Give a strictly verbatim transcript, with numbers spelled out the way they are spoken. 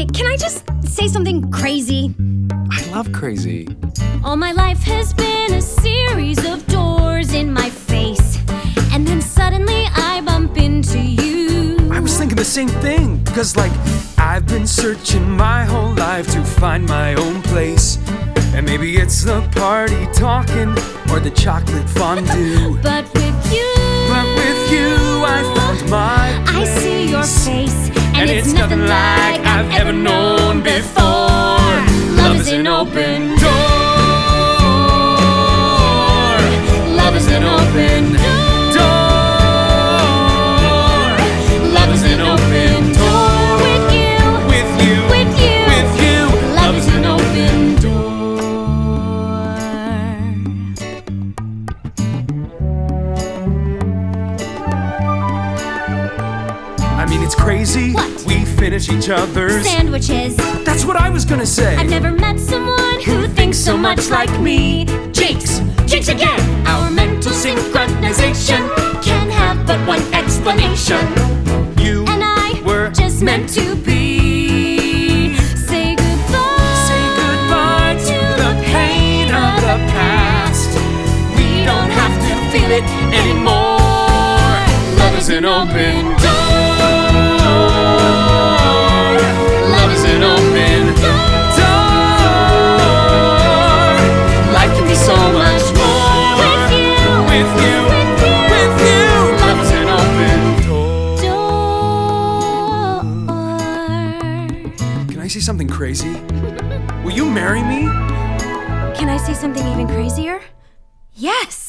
Okay, can I just say something crazy? I love crazy. All my life has been a series of doors in my face, and then suddenly I bump into you. I was thinking the same thing, because like I've been searching my whole life to find my own place. And maybe it's the party talking or the chocolate fondue. But with you, But with you I found my place. I see your face, and, And it's, it's nothing like I've ever known before. Love is an open door. Love is an open door. Love is an open door. With you, With you, with you, with you. love is an open door. I mean, it's crazy. What? We finish each other's Sandwiches. That's what I was gonna say. I've never met someone who thinks so much like me. Jinx, jinx again. Our mental synchronization can have but one explanation. You And I were just meant to be. Say goodbye. Say goodbye to the pain of the past. We don't have to feel it anymore. Love is an open door. Love is an open door. Life can be so much more With you, with you, with you. Love is an open door. door. Can I say something crazy? Will you marry me? Can I say something even crazier? Yes.